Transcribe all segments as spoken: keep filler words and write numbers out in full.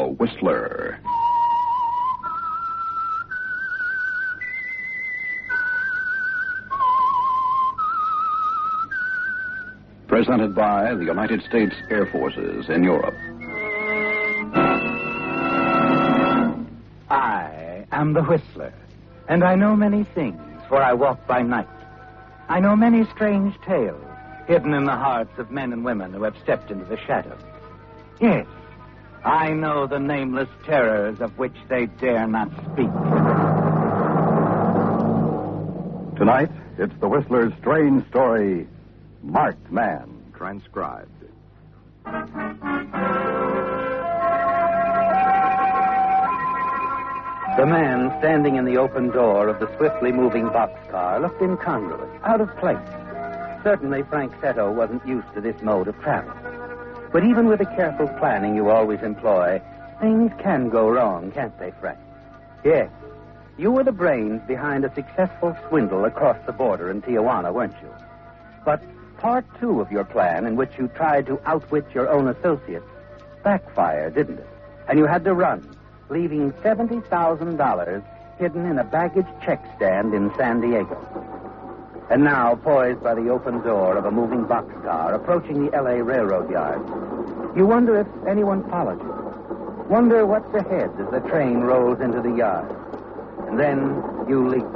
The Whistler. Presented by the United States Air Forces in Europe. I am the Whistler, and I know many things, for I walk by night. I know many strange tales hidden in the hearts of men and women who have stepped into the shadows. Yes, I know the nameless terrors of which they dare not speak. Tonight, it's the Whistler's strange story, Marked Man. Transcribed. The man standing in the open door of the swiftly moving boxcar looked incongruous, out of place. Certainly Frank Setto wasn't used to this mode of travel. But even with the careful planning you always employ, things can go wrong, can't they, Frank? Yes. You were the brains behind a successful swindle across the border in Tijuana, weren't you? But part two of your plan, in which you tried to outwit your own associates, backfired, didn't it? And you had to run, leaving seventy thousand dollars hidden in a baggage check stand in San Diego. And now, poised by the open door of a moving boxcar approaching the L A railroad yard, you wonder if anyone followed you. Wonder what's ahead as the train rolls into the yard. And then you leap.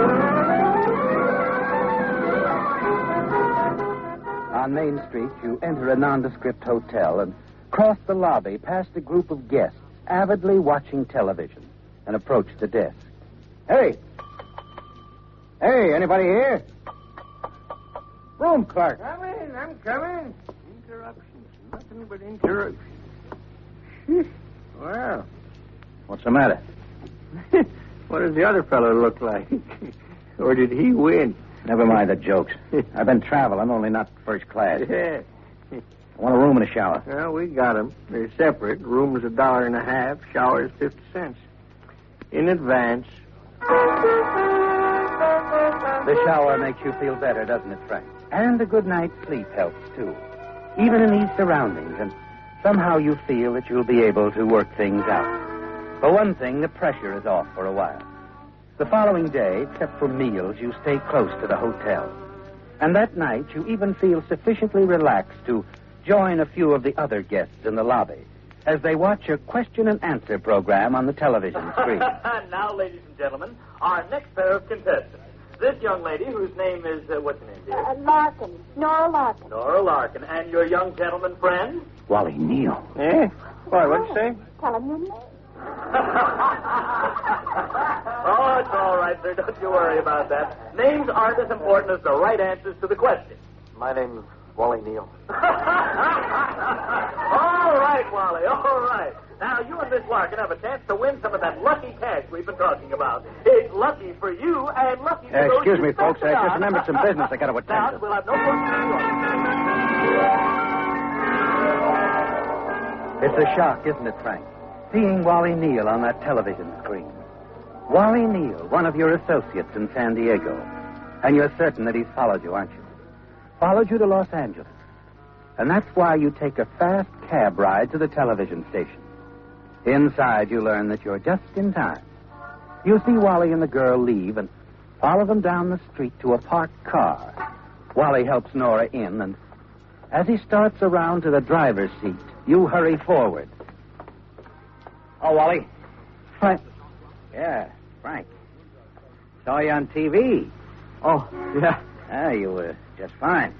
On Main Street, you enter a nondescript hotel and cross the lobby past a group of guests avidly watching television and approach the desk. Hey! Hey, anybody here? Room clerk. Come in, I'm coming. Interruptions, nothing but interruptions. Well. What's the matter? What does the other fellow look like? Or did he win? Never mind the jokes. I've been traveling, only not first class. Yeah. I want a room and a shower. Well, we got them. They're separate. Room's a dollar and a half. Shower's fifty cents. In advance. The shower makes you feel better, doesn't it, Frank? And a good night's sleep helps, too. Even in these surroundings, and somehow you feel that you'll be able to work things out. For one thing, the pressure is off for a while. The following day, except for meals, you stay close to the hotel. And that night, you even feel sufficiently relaxed to join a few of the other guests in the lobby as they watch a question and answer program on the television screen. Now, ladies and gentlemen, our next pair of contestants. This young lady, whose name is, uh, what's her name, dear? Uh, Larkin. Nora Larkin. Nora Larkin. And your young gentleman friend? Wally Neal. Eh? Why, what'd you say? Tell him your name. Oh, it's all right, sir. Don't you worry about that. Names aren't as important as the right answers to the question. My name's Wally Neal. All right, Wally, all right. Now, you and Miss Larkin have a chance to win some of that lucky cash we've been talking about. It's lucky for you and lucky for Uh, those excuse who me, folks. spent I it just on. remembered some business I got to attend Now, to. we'll have no more to It's a shock, isn't it, Frank? Seeing Wally Neal on that television screen. Wally Neal, one of your associates in San Diego. And you're certain that he's followed you, aren't you? Followed you to Los Angeles. And that's why you take a fast cab ride to the television station. Inside, you learn that you're just in time. You see Wally and the girl leave and follow them down the street to a parked car. Wally helps Nora in, and as he starts around to the driver's seat, you hurry forward. Oh, Wally. Frank. Yeah, Frank. Saw you on T V. Oh, yeah. Ah, you were just fine.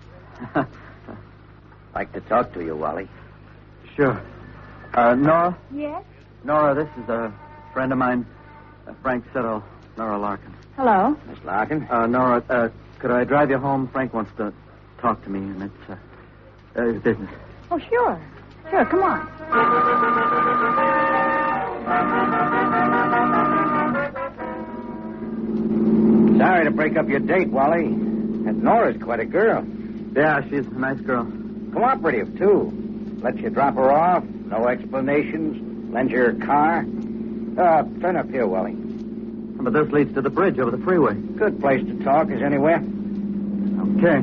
Like to talk to you, Wally. Sure. Uh, Nora? Yes? Nora, this is a friend of mine, uh, Frank Settle, Nora Larkin. Hello. Miss Larkin? Uh, Nora, uh, could I drive you home? Frank wants to talk to me, and it's, uh, uh his business. Oh, sure. Sure, come on. Sorry to break up your date, Wally. That Nora's quite a girl. Yeah, she's a nice girl. Cooperative, too. Lets you drop her off, no explanations, lends you her car. Uh, turn up here, Wally. But this leads to the bridge over the freeway. Good place to talk as anywhere. Okay.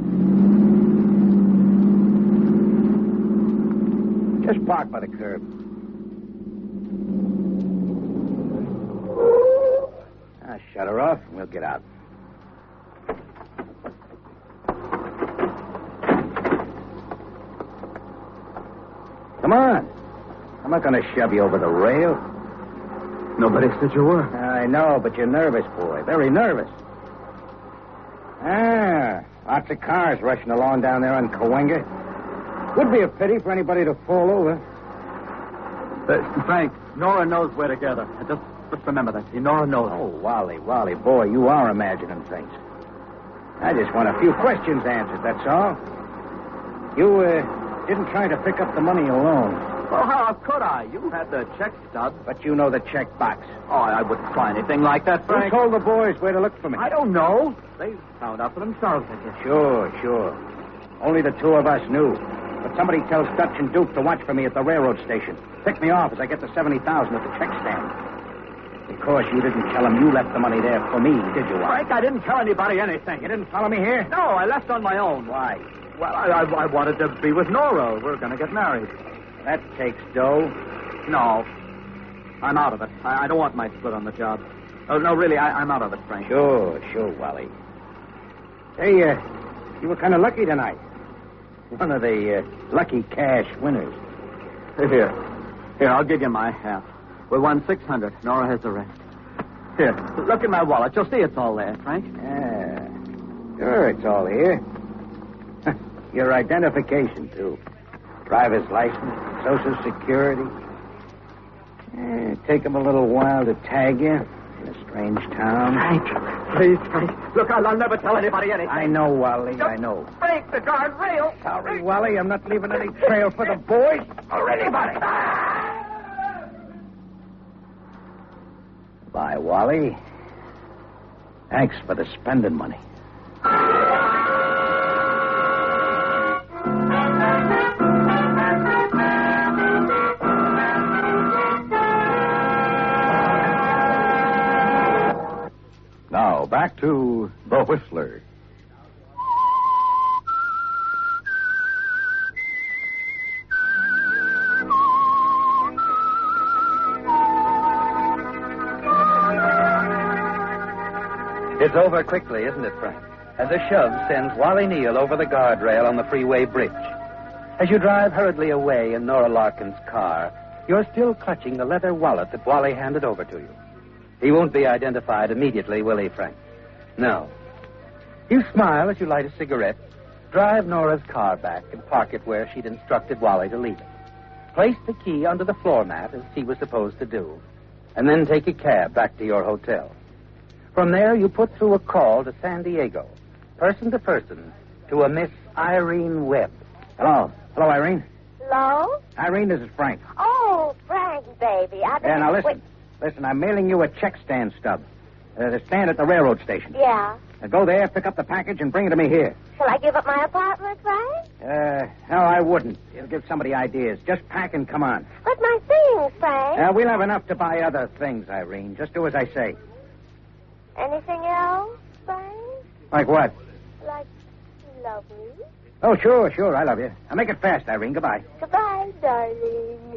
Just park by the curb. Ah, shut her off, and we'll get out. Come on. I'm not going to shove you over the rail. Nobody said you were. I know, but you're nervous, boy. Very nervous. Ah, lots of cars rushing along down there on Cahuenga. Would be a pity for anybody to fall over. Uh, Frank, Nora knows we're together. Just, just remember that. See, Nora knows. Oh, Wally, Wally, boy, you are imagining things. I just want a few questions answered, that's all. You, uh, didn't try to pick up the money alone. Well, how could I? You had the check stub. But you know the check box. Oh, I wouldn't try anything like that, Frank. Who told the boys where to look for me? I don't know. They found out for themselves, I guess. Sure, sure. Only the two of us knew. But somebody tells Dutch and Duke to watch for me at the railroad station. Pick me off as I get to seventy thousand at the check stand. Of course, you didn't tell them you left the money there for me, did you, Wally? Frank, I didn't tell anybody anything. You didn't follow me here? No, I left on my own. Why? Well, I, I, I wanted to be with Nora. We're going to get married. That takes dough. No. I'm out of it. I, I don't want my split on the job. Oh, no, really, I, I'm out of it, Frank. Sure, sure, Wally. Hey, uh, you were kind of lucky tonight. One of the uh, lucky cash winners. Here. Here, I'll give you my half. We won six hundred. Nora has the rest. Here, look in my wallet. You'll see it's all there, Frank. Yeah. Sure, it's all here. Your identification, too. Driver's license, Social Security. Eh, take them a little while to tag you in a strange town. Frank, please, Frank. Look, I'll, I'll never tell anybody anything. I know, Wally, I know. Frank, the guardrail. Sorry, Wally, I'm not leaving any trail for the boys or anybody. Bye, Wally. Thanks for the spending money. Now, back to The Whistler. It's over quickly, isn't it, Frank? As a shove sends Wally Neal over the guardrail on the freeway bridge. As you drive hurriedly away in Nora Larkin's car, you're still clutching the leather wallet that Wally handed over to you. He won't be identified immediately, will he, Frank? No. You smile as you light a cigarette, drive Nora's car back, and park it where she'd instructed Wally to leave it. Place the key under the floor mat, as he was supposed to do, and then take a cab back to your hotel. From there, you put through a call to San Diego, person to person, to a Miss Irene Webb. Hello. Hello, Irene. Hello? Irene, this is Frank. Oh, Frank, baby. I've been... Yeah, now listen. Wait. Listen, I'm mailing you a check stand stub. Uh, the stand at the railroad station. Yeah. Now go there, pick up the package, and bring it to me here. Shall I give up my apartment, Frank? Uh, no, I wouldn't. It'll give somebody ideas. Just pack and come on. But my things, Frank. Uh, we'll have enough to buy other things, Irene. Just do as I say. Anything else, Frank? Like what? Like you love me? Oh, sure, sure. I love you. Now make it fast, Irene. Goodbye. Goodbye, darling.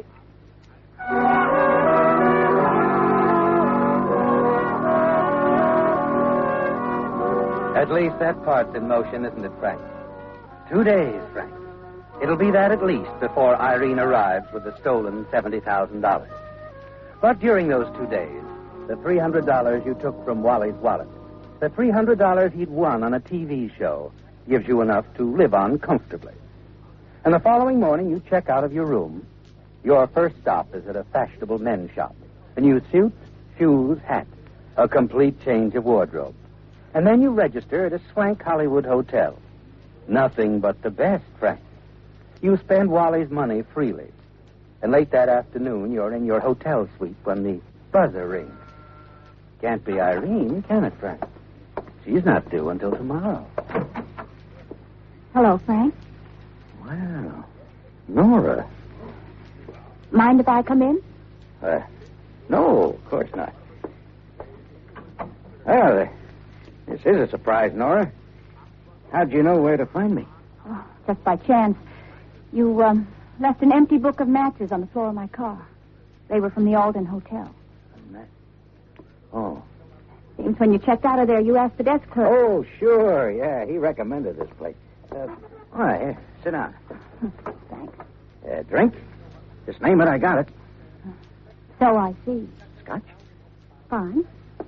At least that part's in motion, isn't it, Frank? Two days, Frank. It'll be that at least before Irene arrives with the stolen seventy thousand dollars. But during those two days, the three hundred dollars you took from Wally's wallet, the three hundred dollars he'd won on a T V show, gives you enough to live on comfortably. And the following morning, you check out of your room. Your first stop is at a fashionable men's shop. A new suit, shoes, hat, a complete change of wardrobe. And then you register at a swank Hollywood hotel. Nothing but the best, Frank. You spend Wally's money freely. And late that afternoon, you're in your hotel suite when the buzzer rings. Can't be Irene, can it, Frank? She's not due until tomorrow. Hello, Frank. Wow. Nora. Mind if I come in? Uh, no, of course not. Well, uh, this is a surprise, Nora. How'd you know where to find me? Oh, just by chance. You um, left an empty book of matches on the floor of my car. They were from the Alden Hotel. Oh. Seems when you checked out of there, you asked the desk clerk. Oh, sure. Yeah, he recommended this place. Uh, all right, here, sit down. Thanks. Uh, drink? Just name it, I got it. So I see. Scotch? Fine.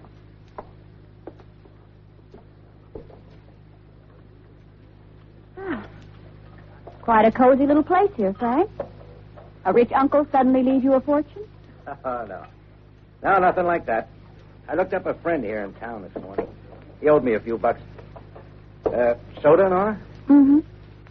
Ah. Quite a cozy little place here, Frank. A rich uncle suddenly leaves you a fortune? Oh, no. No, nothing like that. I looked up a friend here in town this morning. He owed me a few bucks. Uh, soda, Nora? Mm-hmm.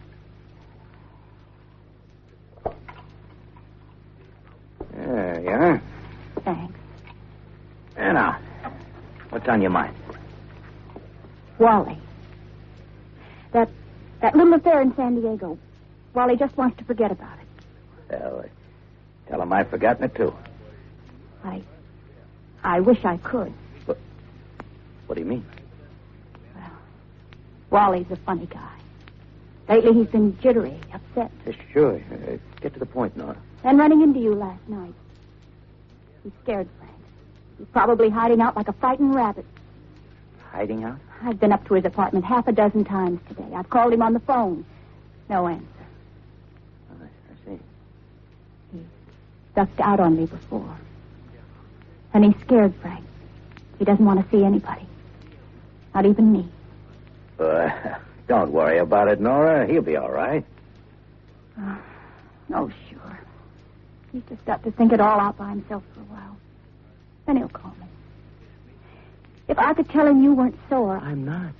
There you are. Thanks. And now, what's on your mind? Wally. That that little affair in San Diego. Wally just wants to forget about it. Well, uh, tell him I've forgotten it, too. I I wish I could. What, what do you mean? Well, Wally's a funny guy. Lately he's been jittery, upset. Uh, sure. Uh, get to the point, Nora. Then running into you last night. He's scared, Frank. He's probably hiding out like a frightened rabbit. Hiding out? I've been up to his apartment half a dozen times today. I've called him on the phone. No answer. Oh, I, I see. He ducked out on me before. And he's scared, Frank. He doesn't want to see anybody. Not even me. Uh, don't worry about it, Nora. He'll be all right. Uh, oh, sure. He's just got to think it all out by himself for a while. Then he'll call me. If I could tell him you weren't sore... I'm not.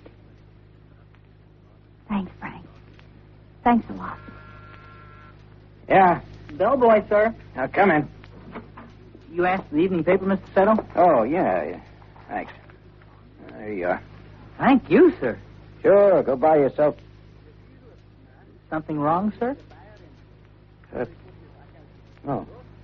Thanks, Frank. Thanks a lot. Yeah. Bellboy, sir. Now, come in. You asked the evening paper, Mister Settle? Oh, yeah, yeah. Thanks. There you are. Thank you, sir. Sure, go by yourself. Something wrong, sir? Uh, oh.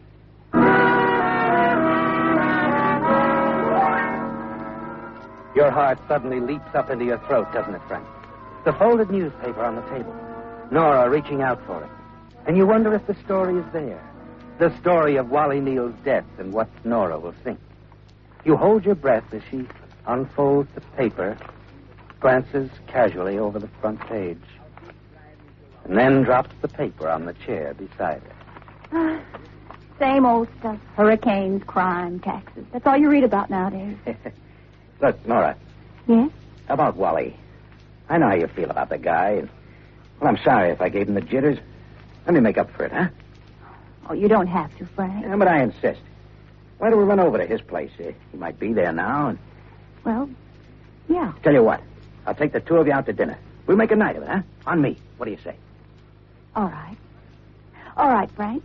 Your heart suddenly leaps up into your throat, doesn't it, Frank? The folded newspaper on the table. Nora reaching out for it. And you wonder if the story is there. The story of Wally Neal's death and what Nora will think. You hold your breath as she unfolds the paper, glances casually over the front page, and then drops the paper on the chair beside her. Same old stuff. Hurricanes, crime, taxes. That's all you read about nowadays. Look, Nora. Yes? About Wally. I know how you feel about the guy. And, well, I'm sorry if I gave him the jitters. Let me make up for it, huh? Oh, you don't have to, Frank. Yeah, but I insist. Why don't we run over to his place? Uh, he might be there now. And... Well, yeah. Tell you what. I'll take the two of you out to dinner. We'll make a night of it, huh? On me. What do you say? All right. All right, Frank.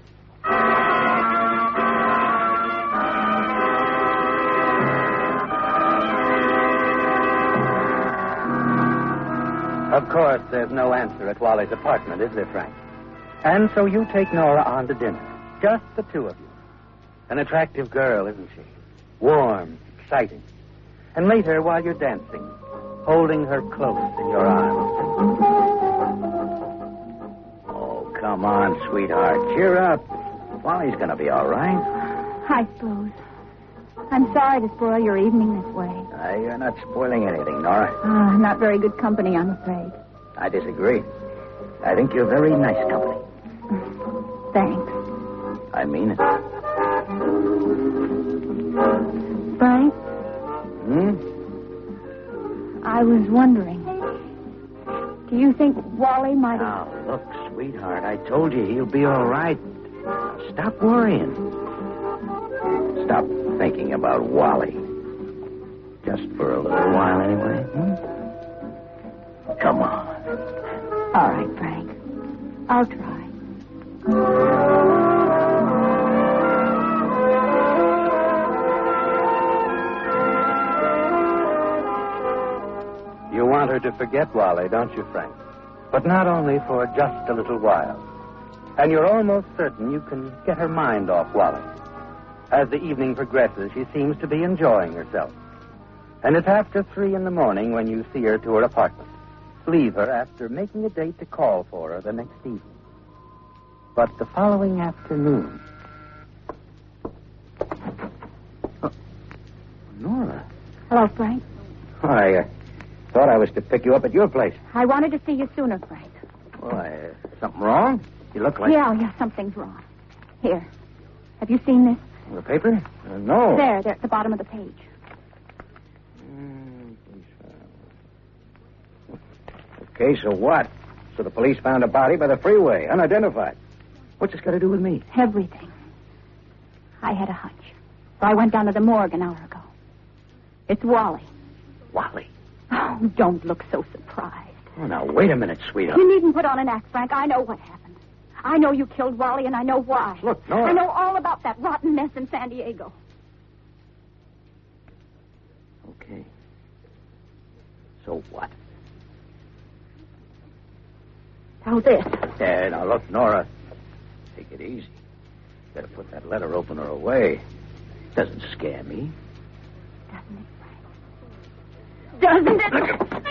Of course, there's no answer at Wally's apartment, is there, Frank? And so you take Nora on to dinner. Just the two of you. An attractive girl, isn't she? Warm, exciting. And later, while you're dancing, holding her close in your arms. Oh, come on, sweetheart. Cheer up. Wally's going to be all right. I suppose. I'm sorry to spoil your evening this way. Uh, you're not spoiling anything, Nora. Ah, not very good company, I'm afraid. I disagree. I think you're very nice company. Thanks. I mean it. Frank, Hmm? I was wondering. Do you think Wally might have... Now, look, sweetheart, I told you he'll be all right. Stop worrying. Stop thinking about Wally. Just for a little while, anyway. Hmm? Come on. All right, Frank. I'll try. You want her to forget Wally, don't you, Frank? But not only for just a little while. And you're almost certain you can get her mind off Wally. As the evening progresses, she seems to be enjoying herself. And it's after three in the morning when you see her to her apartment. Leave her after making a date to call for her the next evening. But the following Hello, Frank. I uh, thought I was to pick you up at your place. I wanted to see you sooner, Frank. Why, uh, something wrong? You look like... Yeah, yeah, something's wrong. Here. Have you seen this? The paper? Uh, no. There, there, at the bottom of the page. Okay, so what? So the police found a body by the freeway, unidentified. What's this got to do with me? Everything. I had a hunch. So I went down to the morgue an hour ago. It's Wally. Wally? Oh, don't look so surprised. Oh, now, wait a minute, sweetheart. You needn't put on an act, Frank. I know what happened. I know you killed Wally, and I know why. Look, Nora. I know all about that rotten mess in San Diego. Okay. So what? How's this? Yeah, now, look, Nora. Take it easy. Better put that letter opener away. Doesn't scare me. Doesn't it, Frank? Doesn't it?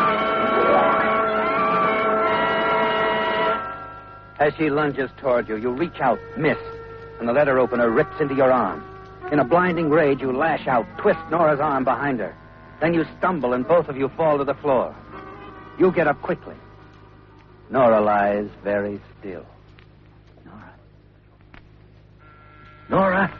As she lunges toward you, you reach out, miss, and the letter opener rips into your arm. In a blinding rage, you lash out, twist Nora's arm behind her. Then you stumble, and both of you fall to the floor. You get up quickly. Nora lies very still. Nora. Nora?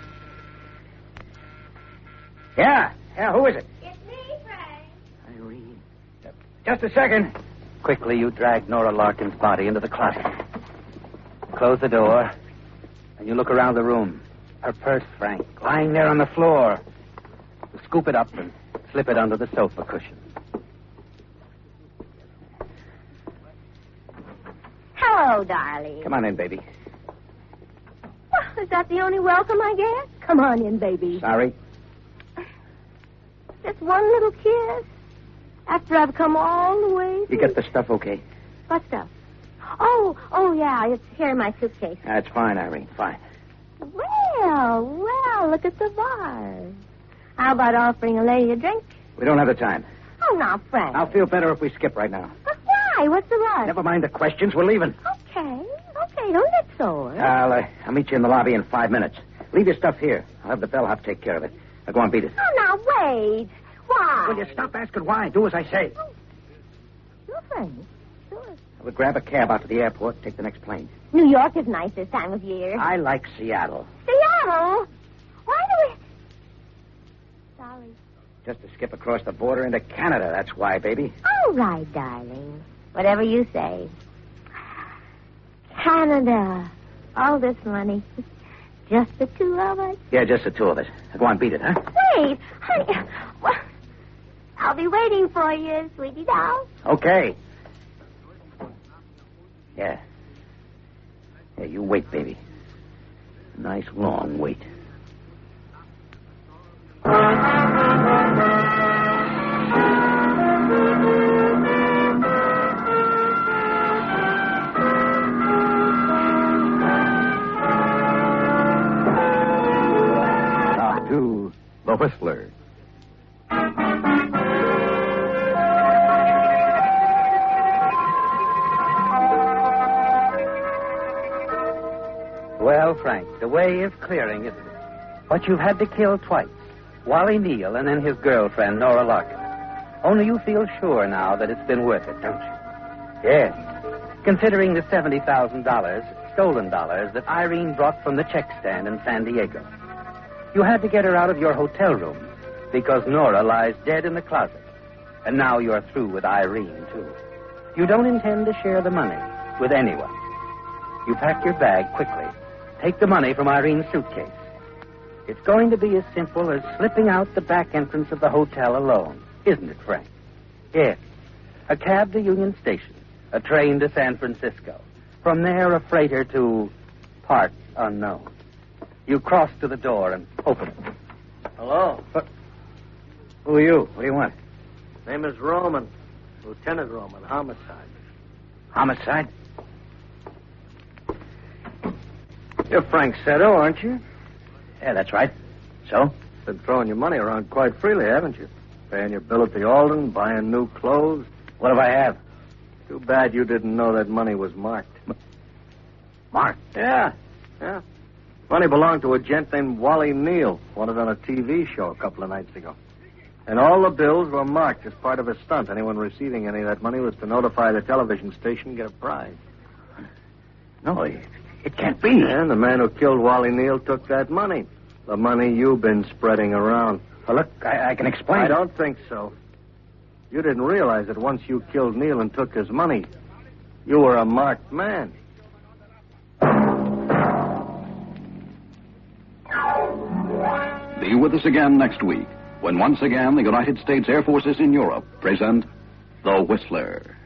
Yeah, yeah, who is it? It's me, Frank. Irene. Just a second. Quickly, you drag Nora Larkin's body into the closet. Close the door, and you look around the room. Her purse, Frank, lying there on the floor. You scoop it up and slip it under the sofa cushion. Hello, darling. Come on in, baby. Well, is that the only welcome I get? Come on in, baby. Sorry. Just one little kiss. After I've come all the way. You get the stuff okay? What stuff? Oh, oh, yeah, it's here in my suitcase. That's fine, Irene, fine. Well, well, look at the bars. How about offering a lady a drink? We don't have the time. Oh, now, Frank. I'll feel better if we skip right now. But why? What's the rush? Never mind the questions. We're leaving. Okay, okay, don't get sore. I'll, uh, I'll meet you in the lobby in five minutes. Leave your stuff here. I'll have the bellhop take care of it. Now, go on, beat it. Oh, now, wait. Why? Will you stop asking why? Do as I say. Oh. Sure, Frank. Sure. We'll grab a cab out to the airport and take the next plane. New York is nice this time of year. I like Seattle. Seattle? Why do we... Sorry. Just to skip across the border into Canada, that's why, baby. All right, darling. Whatever you say. Canada. All this money. Just the two of us? Yeah, just the two of us. Now, go on, beat it, huh? Wait, honey. Well, I'll be waiting for you, sweetie doll. Okay. Yeah. Yeah, you wait, baby. Nice long wait. Now to The Whistler. Well, Frank, the way is clearing, isn't it? But you've had to kill twice. Wally Neal and then his girlfriend, Nora Larkin. Only you feel sure now that it's been worth it, don't you? Yes. Considering the seventy thousand dollars, stolen dollars, that Irene brought from the check stand in San Diego. You had to get her out of your hotel room because Nora lies dead in the closet. And now you're through with Irene, too. You don't intend to share the money with anyone. You pack your bag quickly. Take the money from Irene's suitcase. It's going to be as simple as slipping out the back entrance of the hotel alone, isn't it, Frank? Yes. A cab to Union Station, a train to San Francisco. From there, a freighter to parts unknown. You cross to the door and open it. Hello. What? Who are you? What do you want? Name is Roman. Lieutenant Roman, homicide. Homicide? You're Frank Seto, aren't you? Yeah, that's right. So? Been throwing your money around quite freely, haven't you? Paying your bill at the Alden, buying new clothes. What do I have? Too bad you didn't know that money was marked. Marked? Yeah, yeah. Money belonged to a gent named Wally Neal, wanted on a T V show a couple of nights ago. And all the bills were marked as part of a stunt. Anyone receiving any of that money was to notify the television station and get a prize. No, it, it can't be. And the man who killed Wally Neal took that money. The money you've been spreading around. Well, look, I, I can explain. I don't think so. You didn't realize that once you killed Neal and took his money, you were a marked man. Be with us again next week, when once again the United States Air Forces in Europe present The Whistler.